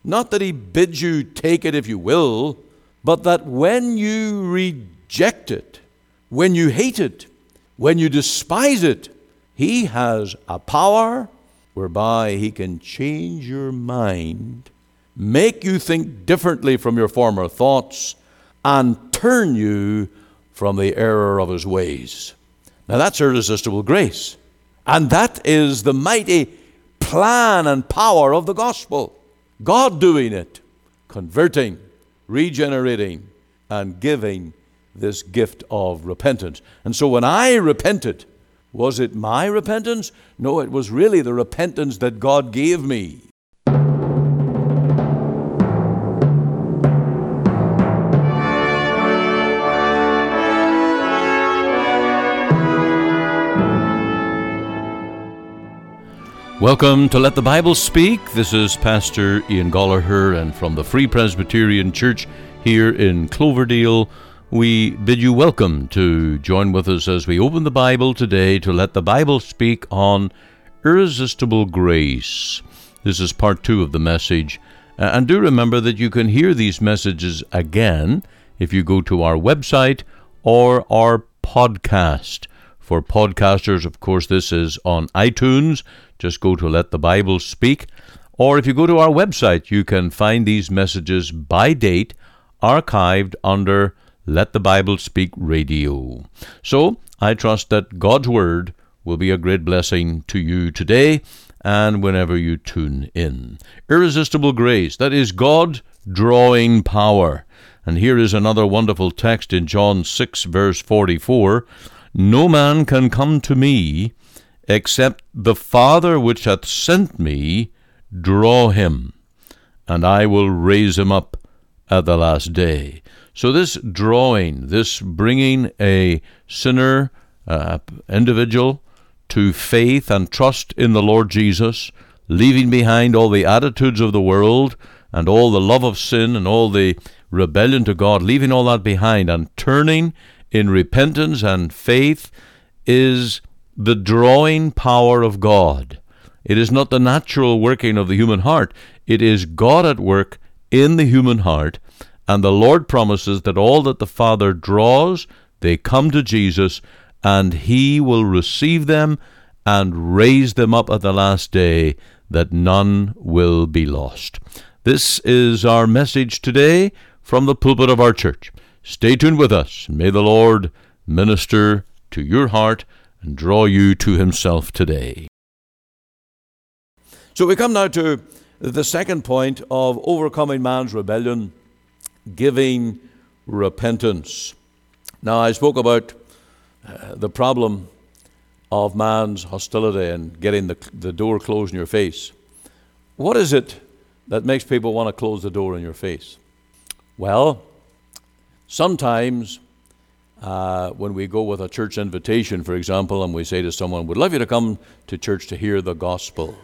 Not that he bids you take it if you will, but that when you reject it, when you hate it, when you despise it, he has a power whereby he can change your mind, make you think differently from your former thoughts, and turn you from the error of his ways. Now that's irresistible grace. And that is the mighty plan and power of the gospel. God doing it, converting, regenerating, and giving this gift of repentance. And so when I repented, was it my repentance? No, it was really the repentance that God gave me. Welcome to Let the Bible Speak. This is Pastor Ian Gallagher, and from the Free Presbyterian Church here in Cloverdale, we bid you welcome to join with us as we open the Bible today to Let the Bible Speak on irresistible grace. This is part 2 of the message, and do remember that you can hear these messages again if you go to our website or our podcast. For podcasters, of course, this is on iTunes. Just go to Let the Bible Speak. Or if you go to our website, you can find these messages by date archived under Let the Bible Speak Radio. So I trust that God's Word will be a great blessing to you today and whenever you tune in. Irresistible grace, that is God drawing power. And here is another wonderful text in John 6, verse 44. No man can come to me except the Father which hath sent me draw him, and I will raise him up at the last day. So this drawing, this bringing a sinner, individual, to faith and trust in the Lord Jesus, leaving behind all the attitudes of the world and all the love of sin and all the rebellion to God, leaving all that behind and turning in repentance and faith, is the drawing power of God. It is not the natural working of the human heart. It is God at work in the human heart, and the Lord promises that all that the Father draws, they come to Jesus, and He will receive them and raise them up at the last day, that none will be lost. This is our message today from the pulpit of our church. Stay tuned with us. May the Lord minister to your heart and draw you to Himself today. So we come now to the second point of overcoming man's rebellion, giving repentance. Now, I spoke about the problem of man's hostility and getting the door closed in your face. What is it that makes people want to close the door in your face? Well, sometimes when we go with a church invitation, for example, and we say to someone, we'd love you to come to church to hear the gospel.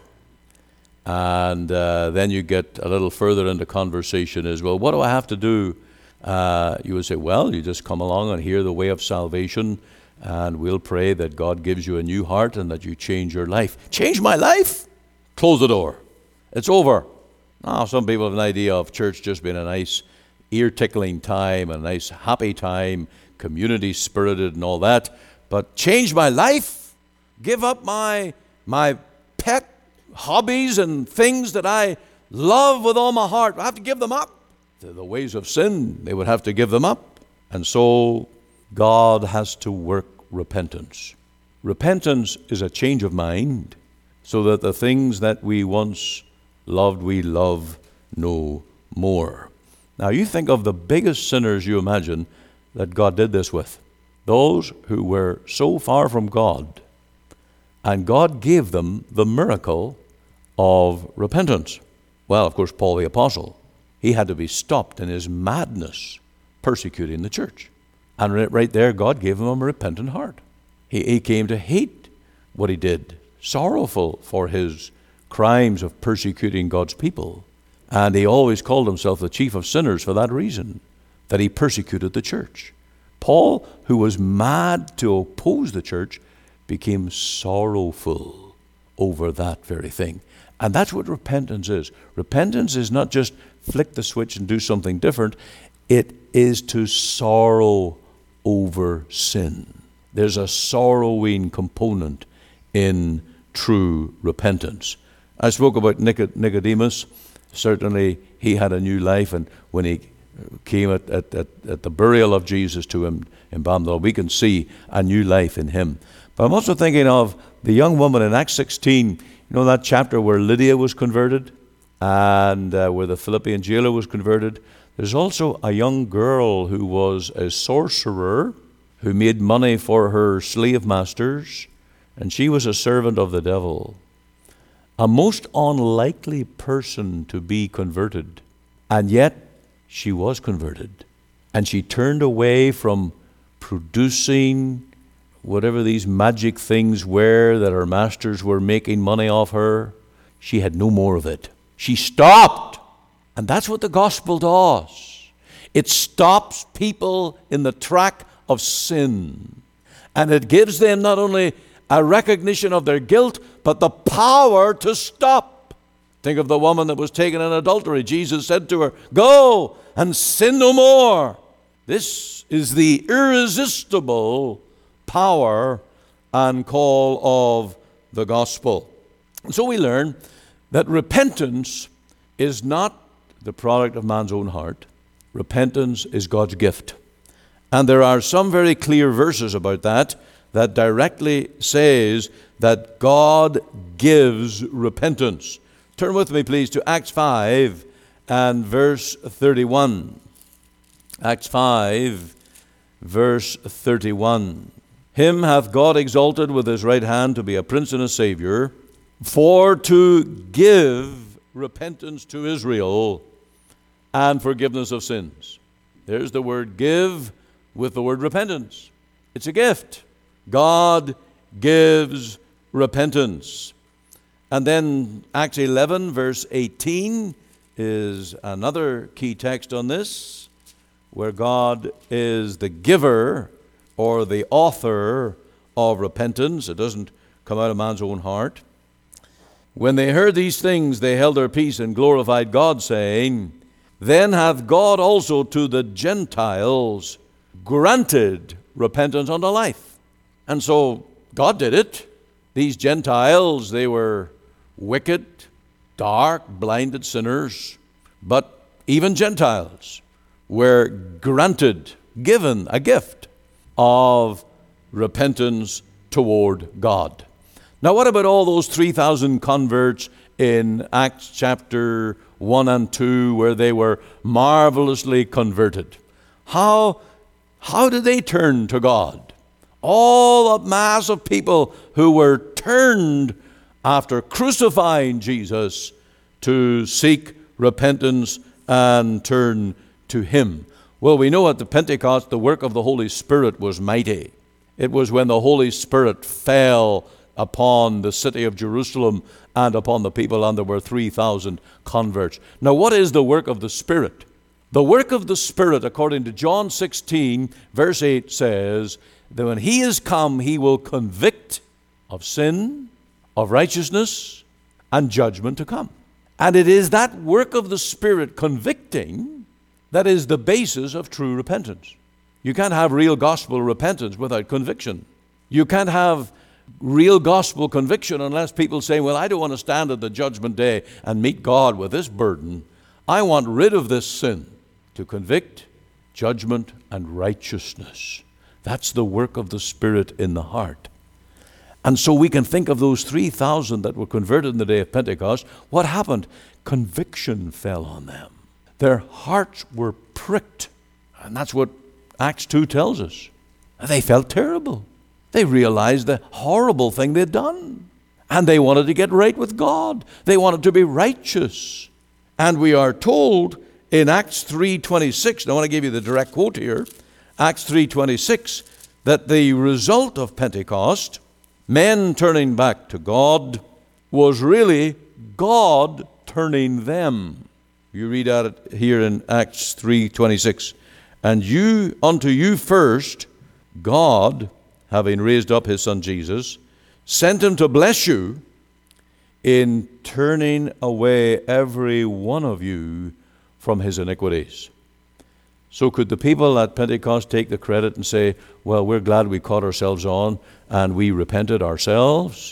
And then you get a little further into conversation as well. What do I have to do? You would say, well, you just come along and hear the way of salvation, and we'll pray that God gives you a new heart and that you change your life. Change my life? Close the door. It's over. Now, some people have an idea of church just being a nice ear-tickling time, a nice happy time, community-spirited and all that. But change my life? Give up my pet hobbies and things that I love with all my heart? I have to give them up. The ways of sin, they would have to give them up. And so God has to work repentance. Repentance is a change of mind, so that the things that we once loved, we love no more. Now, you think of the biggest sinners you imagine that God did this with. Those who were so far from God, and God gave them the miracle of repentance. Well, of course, Paul the Apostle, he had to be stopped in his madness persecuting the church. And right there, God gave him a repentant heart. He came to hate what he did, sorrowful for his crimes of persecuting God's people. And he always called himself the chief of sinners for that reason, that he persecuted the church. Paul, who was mad to oppose the church, became sorrowful over that very thing. And that's what repentance is. Repentance is not just flick the switch and do something different. It is to sorrow over sin. There's a sorrowing component in true repentance. I spoke about Nicodemus. Certainly he had a new life, and when he came at the burial of Jesus to him in Bamdal, we can see a new life in him. But I'm also thinking of the young woman in Acts 16, you know that chapter where Lydia was converted and where the Philippian jailer was converted. There's also a young girl who was a sorcerer who made money for her slave masters, and she was a servant of the devil. A most unlikely person to be converted, and yet she was converted. And she turned away from producing whatever these magic things were that her masters were making money off her. She had no more of it. She stopped. And that's what the gospel does. It stops people in the track of sin. And it gives them not only a recognition of their guilt, but the power to stop. Think of the woman that was taken in adultery. Jesus said to her, "Go and sin no more." This is the irresistible power and call of the gospel. And so we learn that repentance is not the product of man's own heart. Repentance is God's gift. And there are some very clear verses about that directly says that God gives repentance. Turn with me, please, to Acts 5 and verse 31. Acts 5, verse 31. Him hath God exalted with his right hand to be a prince and a savior, for to give repentance to Israel and forgiveness of sins. There's the word give with the word repentance. It's a gift. God gives repentance. And then Acts 11, verse 18 is another key text on this, where God is the giver or the author of repentance. It doesn't come out of man's own heart. When they heard these things, they held their peace and glorified God, saying, Then hath God also to the Gentiles granted repentance unto life. And so God did it. These Gentiles, they were wicked, dark, blinded sinners. But even Gentiles were given a gift of repentance toward God. Now, what about all those 3,000 converts in Acts chapter 1 and 2 where they were marvelously converted? How did they turn to God? All the mass of people who were turned after crucifying Jesus to seek repentance and turn to Him. Well, we know at the Pentecost the work of the Holy Spirit was mighty. It was when the Holy Spirit fell upon the city of Jerusalem and upon the people, and there were 3,000 converts. Now, what is the work of the Spirit? The work of the Spirit, according to John 16, verse 8, says that when He is come, He will convict of sin, of righteousness, and judgment to come. And it is that work of the Spirit convicting that is the basis of true repentance. You can't have real gospel repentance without conviction. You can't have real gospel conviction unless people say, well, I don't want to stand at the judgment day and meet God with this burden. I want rid of this sin. To convict, judgment, and righteousness. That's the work of the Spirit in the heart. And so we can think of those 3,000 that were converted in the day of Pentecost. What happened? Conviction fell on them. Their hearts were pricked. And that's what Acts 2 tells us. They felt terrible. They realized the horrible thing they'd done. And they wanted to get right with God. They wanted to be righteous. And we are told in Acts 3:26, and I want to give you the direct quote here, Acts 3:26, that the result of Pentecost, men turning back to God, was really God turning them. You read at it here in Acts 3:26. And unto you first, God, having raised up His Son Jesus, sent Him to bless you, in turning away every one of you from his iniquities. So could the people at Pentecost take the credit and say, well, we're glad we caught ourselves on and we repented ourselves?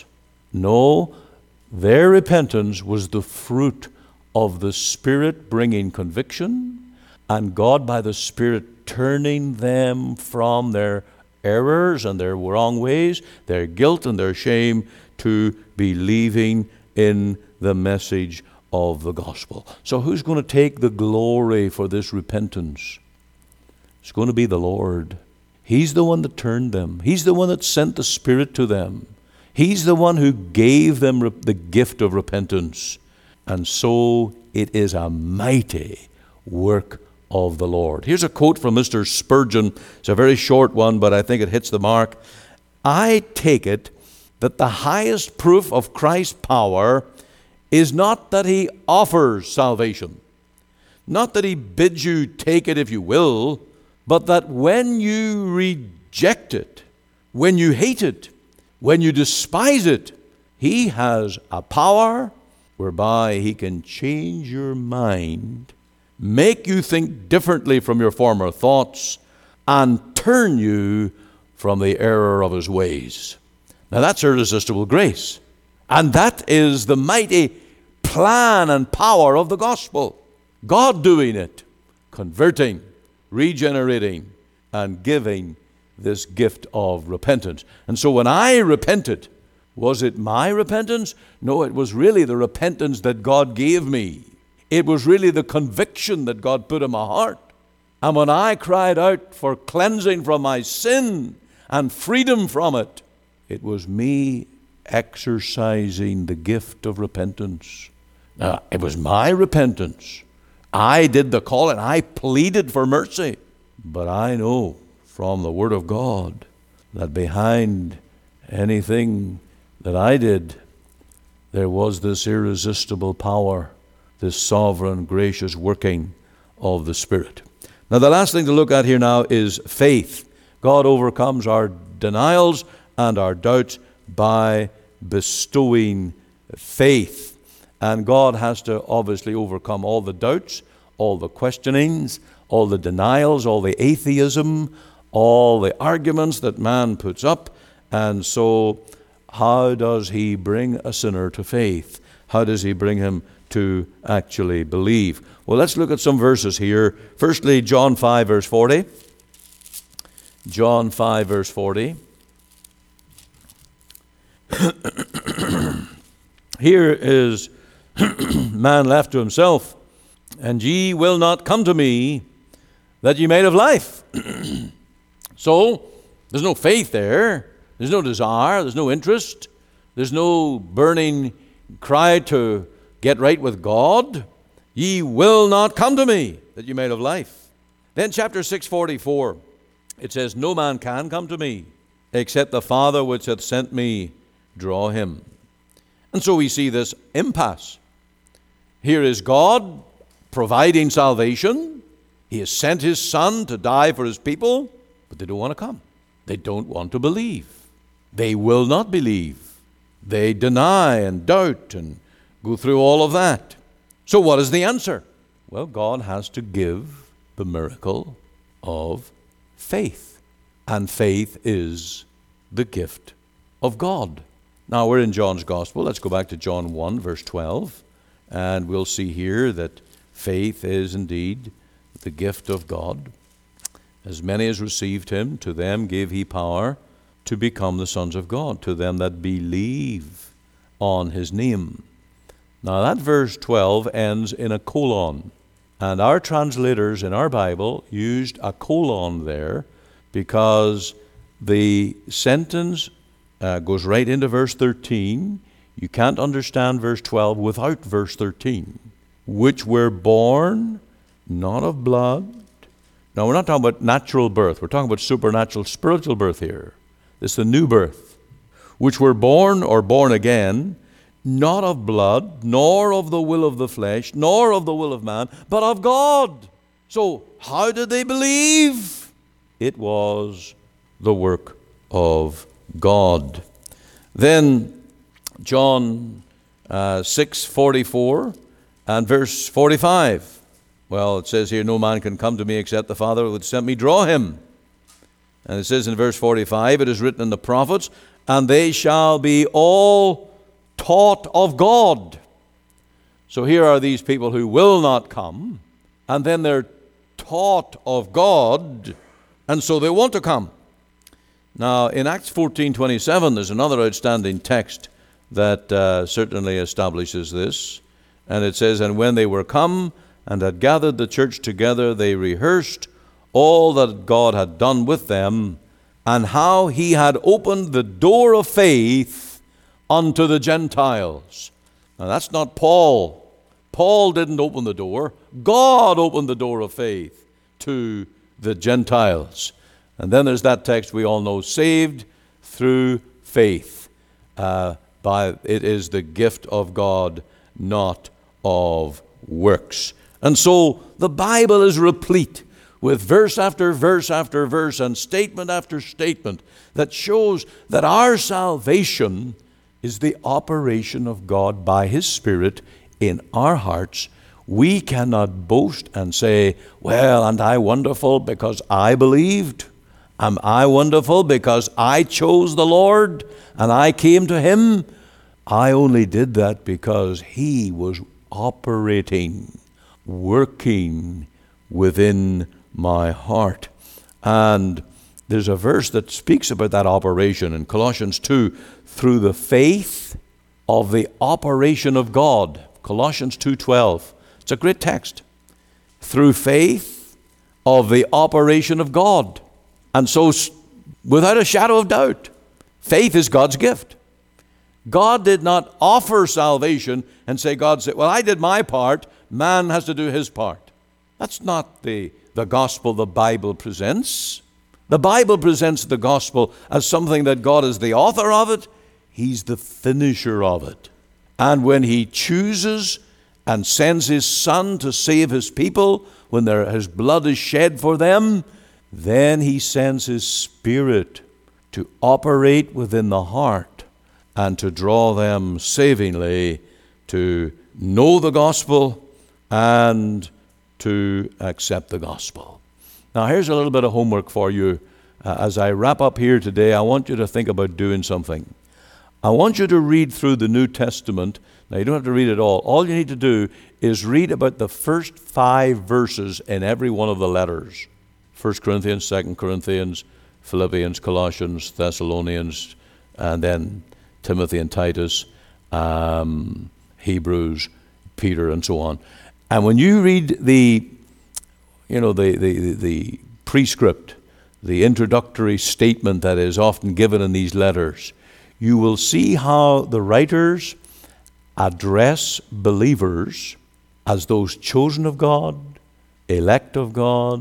No, their repentance was the fruit of the Spirit bringing conviction, and God by the Spirit turning them from their errors and their wrong ways, their guilt and their shame, to believing in the message of the gospel. So who's going to take the glory for this repentance? It's going to be the Lord. He's the one that turned them. He's the one that sent the Spirit to them. He's the one who gave them the gift of repentance. And so it is a mighty work of the Lord. Here's a quote from Mr. Spurgeon. It's a very short one, but I think it hits the mark. I take it that the highest proof of Christ's power is not that he offers salvation, not that he bids you take it if you will, but that when you reject it, when you hate it, when you despise it, he has a power whereby he can change your mind, make you think differently from your former thoughts, and turn you from the error of his ways. Now that's irresistible grace. And that is the mighty plan and power of the gospel. God doing it, converting, regenerating, and giving this gift of repentance. And so when I repented, was it my repentance? No, it was really the repentance that God gave me. It was really the conviction that God put in my heart. And when I cried out for cleansing from my sin and freedom from it, it was me exercising the gift of repentance. Now, it was my repentance. I did the calling. I pleaded for mercy. But I know from the Word of God that behind anything that I did, there was this irresistible power, this sovereign, gracious working of the Spirit. Now, the last thing to look at here now is faith. God overcomes our denials and our doubts by bestowing faith. And God has to obviously overcome all the doubts, all the questionings, all the denials, all the atheism, all the arguments that man puts up. And so how does he bring a sinner to faith? How does he bring him to actually believe? Well, let's look at some verses here. Firstly, John 5, verse 40. John 5, verse 40. Here is man left to himself. And ye will not come to me that ye may have life. So, there's no faith there. There's no desire. There's no interest. There's no burning cry to get right with God. Ye will not come to me that ye may have life. Then chapter 6:44, it says, no man can come to me except the Father which hath sent me draw him. And so we see this impasse. Here is God providing salvation. He has sent his Son to die for his people, but they don't want to come. They don't want to believe. They will not believe. They deny and doubt and go through all of that. So what is the answer? Well, God has to give the miracle of faith. And faith is the gift of God. Now we're in John's Gospel. Let's go back to John 1, verse 12. And we'll see here that faith is indeed the gift of God. As many as received him, to them gave he power to become the sons of God, to them that believe on his name. Now that verse 12 ends in a colon. And our translators in our Bible used a colon there because the sentence goes right into verse 13. You can't understand verse 12 without verse 13. Which were born not of blood. Now we're not talking about natural birth. We're talking about supernatural, spiritual birth here. This is the new birth. Which were born or born again, not of blood, nor of the will of the flesh, nor of the will of man, but of God. So how did they believe? It was the work of God. Then John 6:44 and verse 45. Well, it says here, no man can come to me except the Father who sent me draw him. And it says in verse 45, it is written in the prophets, and they shall be all taught of God. So here are these people who will not come, and then they're taught of God, and so they want to come. Now, in Acts 14:27, there's another outstanding text that certainly establishes this. And it says, and when they were come and had gathered the church together, they rehearsed all that God had done with them, and how he had opened the door of faith unto the Gentiles. Now that's not Paul. Paul didn't open the door. God opened the door of faith to the Gentiles. And then there's that text we all know, saved through faith. It is the gift of God, not of works. And so the Bible is replete with verse after verse after verse and statement after statement that shows that our salvation is the operation of God by His Spirit in our hearts. We cannot boast and say, well, aren't I wonderful because I believed? Am I wonderful because I chose the Lord and I came to Him? I only did that because He was operating, working within my heart. And there's a verse that speaks about that operation in Colossians 2, through the faith of the operation of God. Colossians 2:12. It's a great text. Through faith of the operation of God. And so, without a shadow of doubt, faith is God's gift. God did not offer salvation and say, God said, well, I did my part, man has to do his part. That's not the gospel the Bible presents. The Bible presents the gospel as something that God is the author of it. He's the finisher of it. And when He chooses and sends His Son to save His people, when His blood is shed for them, then He sends His Spirit to operate within the heart and to draw them savingly to know the gospel and to accept the gospel. Now, here's a little bit of homework for you. As I wrap up here today, I want you to think about doing something. I want you to read through the New Testament. Now, you don't have to read it all. All you need to do is read about the first 5 verses in every one of the letters. 1 Corinthians, 2 Corinthians, Philippians, Colossians, Thessalonians, and then Timothy and Titus, Hebrews, Peter, and so on. And when you read the prescript, the introductory statement that is often given in these letters, you will see how the writers address believers as those chosen of God, elect of God,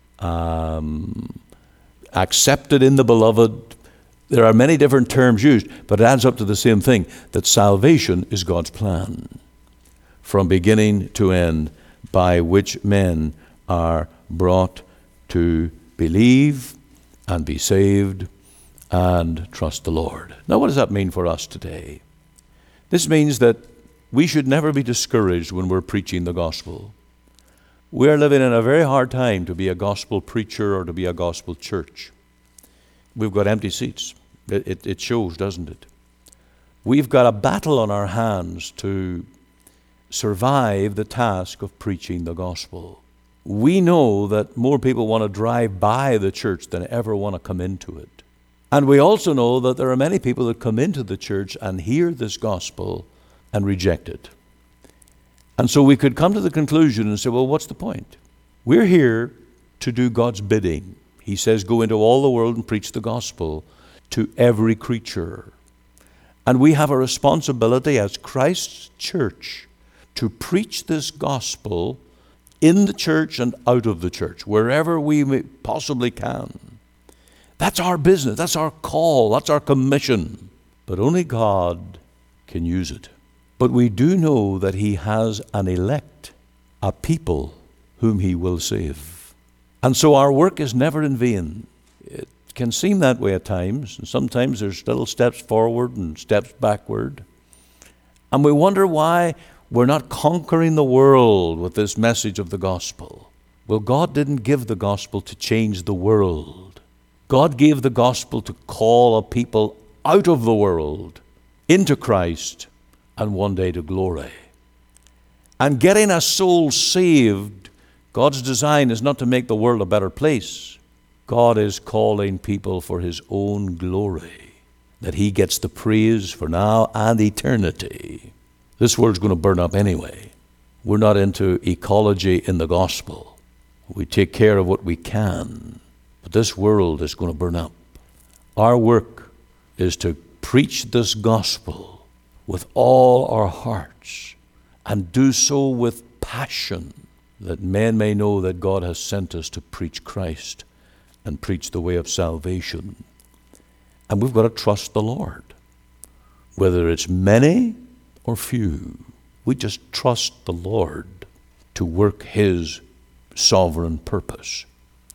accepted in the beloved. There are many different terms used, but it adds up to the same thing, that salvation is God's plan from beginning to end, by which men are brought to believe and be saved and trust the Lord. Now, what does that mean for us today? This means that we should never be discouraged when we're preaching the gospel. We're living in a very hard time to be a gospel preacher or to be a gospel church. We've got empty seats. It shows, doesn't it? We've got a battle on our hands to survive the task of preaching the gospel. We know that more people want to drive by the church than ever want to come into it. And we also know that there are many people that come into the church and hear this gospel and reject it. And so we could come to the conclusion and say, well, what's the point? We're here to do God's bidding. He says, go into all the world and preach the gospel to every creature. And we have a responsibility as Christ's church to preach this gospel in the church and out of the church, wherever we possibly can. That's our business. That's our call. That's our commission. But only God can use it. But we do know that He has an elect, a people whom He will save. And so our work is never in vain. It can seem that way at times, and sometimes there's little steps forward and steps backward. And we wonder why we're not conquering the world with this message of the gospel. Well, God didn't give the gospel to change the world. God gave the gospel to call a people out of the world into Christ and one day to glory. And getting a soul saved, God's design is not to make the world a better place. God is calling people for His own glory, that He gets the praise for now and eternity. This world's going to burn up anyway. We're not into ecology in the gospel. We take care of what we can, but this world is going to burn up. Our work is to preach this gospel with all our hearts and do so with passion, that men may know that God has sent us to preach Christ and preach the way of salvation. And we've got to trust the Lord. Whether it's many or few, we just trust the Lord to work His sovereign purpose.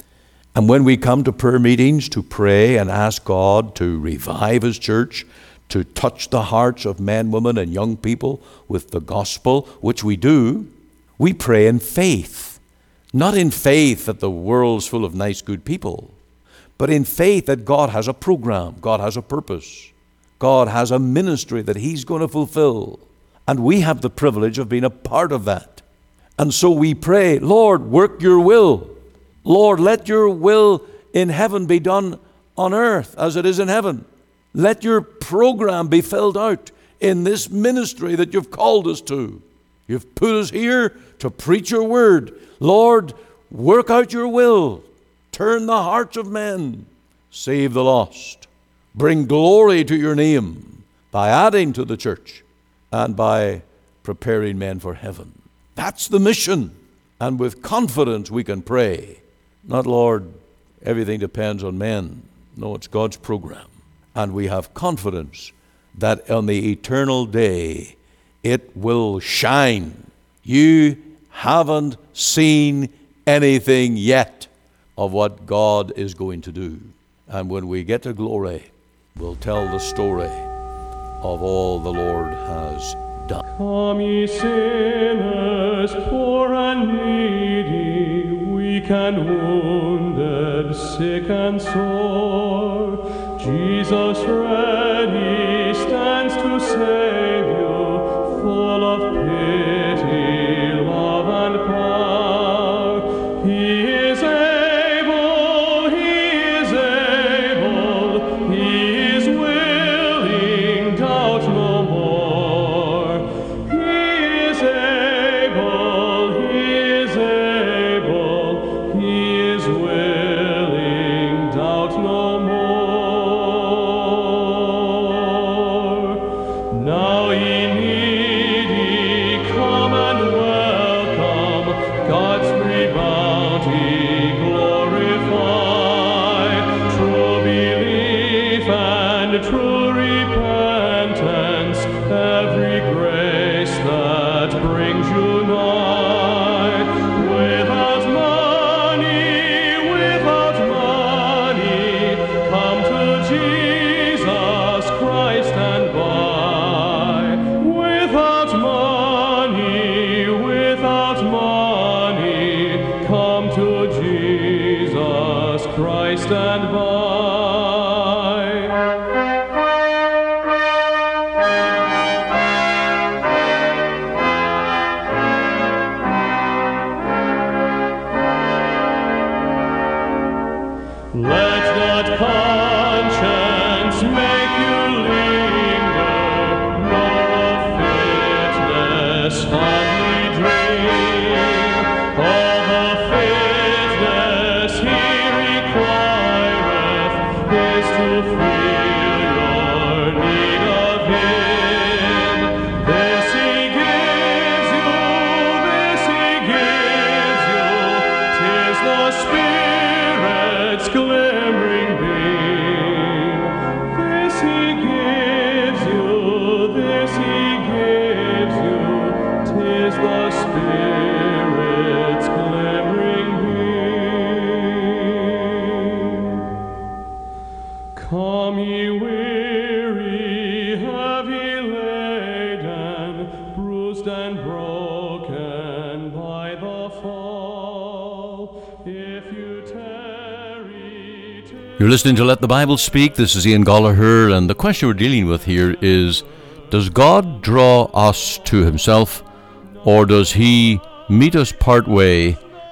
And when we come to prayer meetings to pray and ask God to revive His church, to touch the hearts of men, women, and young people with the gospel, which we do, we pray in faith. Not in faith that the world's full of nice, good people, but in faith that God has a program, God has a purpose, God has a ministry that He's going to fulfill. And we have the privilege of being a part of that. And so we pray, Lord, work your will. Lord, let your will in heaven be done on earth as it is in heaven. Let your program be filled out in this ministry that you've called us to. You've put us here to preach your word. Lord, work out your will. Turn the hearts of men. Save the lost. Bring glory to your name by adding to the church and by preparing men for heaven. That's the mission. And with confidence we can pray. Not, Lord, everything depends on men. No, it's God's program. And we have confidence that on the eternal day it will shine. You haven't seen anything yet of what God is going to do. And when we get to glory, we'll tell the story of all the Lord has done. Come ye sinners, poor and needy, weak and wounded, sick and sore. Jesus ready stands to save you, full of pity, love, and power. He is able, He is able, He is willing, doubt no more. He is able, He is able, He is willing, doubt no more. Now ye needy, come and welcome God's free bounty, glorify true belief and true repentance, every grace that brings you nigh. Without money, come to Jesus Christ and buy. Without money, come to Jesus Christ and buy. Let not conscience make you linger, nor of fitness fondly dream. All the fitness He requireth if you tarry You're listening to Let the Bible Speak. This is Ian Gollaher, and the question we're dealing with here is, does God draw us to himself, or does he meet us part way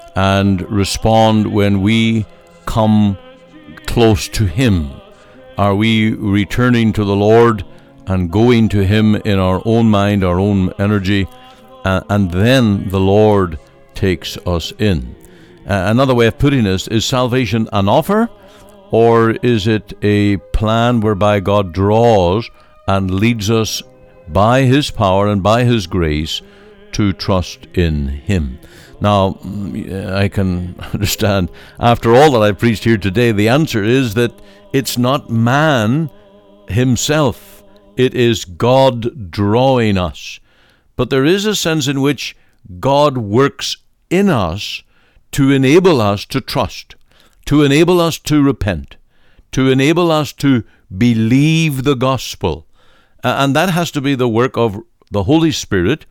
and respond when we come close to him? Are we returning to the Lord and going to him in our own mind, our own energy, and then the Lord takes us in? Another way of putting this, is salvation an offer, or is it a plan whereby God draws and leads us by his power and by his grace to trust in him? Now, I can understand, after all that I've preached here today, the answer is that it's not man himself. It is God drawing us. But there is a sense in which God works in us to enable us to trust, to enable us to repent, to enable us to believe the gospel. And that has to be the work of the Holy Spirit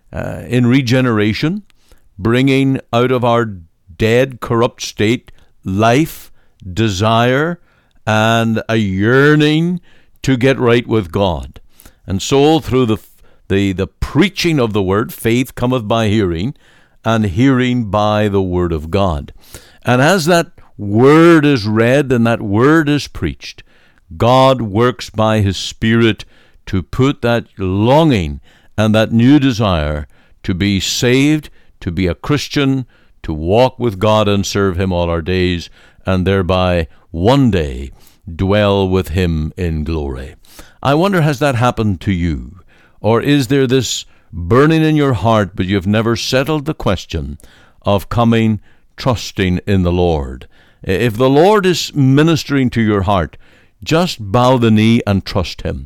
in regeneration, bringing out of our dead, corrupt state life, desire, and a yearning to get right with God. And so through the preaching of the word, faith cometh by hearing, and hearing by the word of God. And as that word is read and that word is preached, God works by his Spirit to put that longing and that new desire to be saved, to be a Christian, to walk with God and serve him all our days, and thereby one day dwell with him in glory. I wonder, has that happened to you? Or is there this burning in your heart, but you've never settled the question of coming, trusting in the Lord? If the Lord is ministering to your heart, just bow the knee and trust him.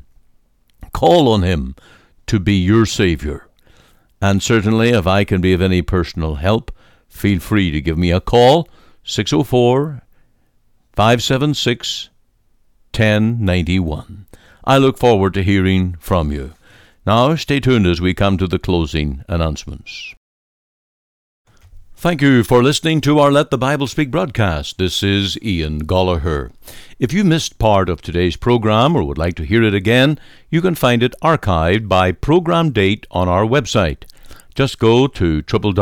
Call on him to be your Savior. And certainly, if I can be of any personal help, feel free to give me a call, 604-576-1091. I look forward to hearing from you. Now, stay tuned as we come to the closing announcements. Thank you for listening to our Let the Bible Speak broadcast. This is Ian Gollaher. If you missed part of today's program or would like to hear it again, you can find it archived by program date on our website. Just go to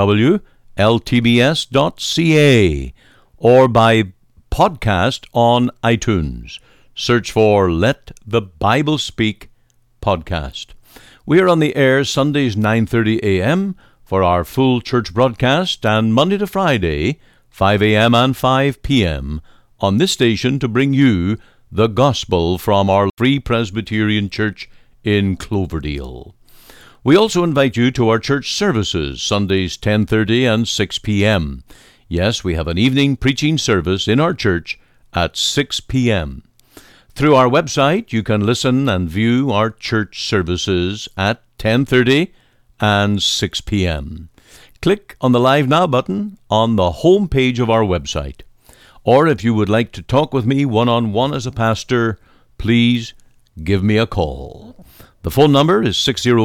www.ltbs.ca or by podcast on iTunes. Search for Let the Bible Speak podcast. We are on the air Sundays 9:30 a.m. for our full church broadcast, and Monday to Friday, 5 a.m. and 5 p.m. on this station to bring you the gospel from our Free Presbyterian Church in Cloverdale. We also invite you to our church services, Sundays 10:30 and 6 p.m. Yes, we have an evening preaching service in our church at 6 p.m. Through our website, you can listen and view our church services at 10:30 and 6 p.m. Click on the Live Now button on the home page of our website. Or if you would like to talk with me one-on-one as a pastor, please give me a call. The phone number is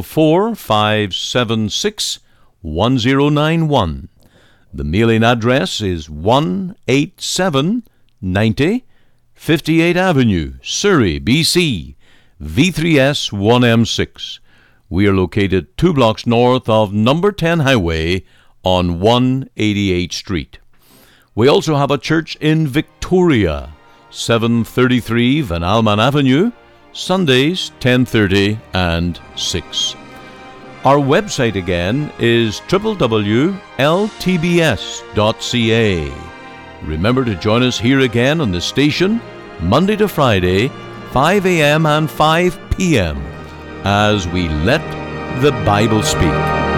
604-576-1091. The mailing address is 18790 58th Avenue, Surrey, BC, V3S 1M6. We are located 2 blocks north of number 10 Highway on 188th Street. We also have a church in Victoria, 733 Van Alman Avenue, Sundays 10:30 and 6. Our website again is www.ltbs.ca. Remember to join us here again on the station, Monday to Friday, 5 a.m. and 5 p.m., as we let the Bible speak.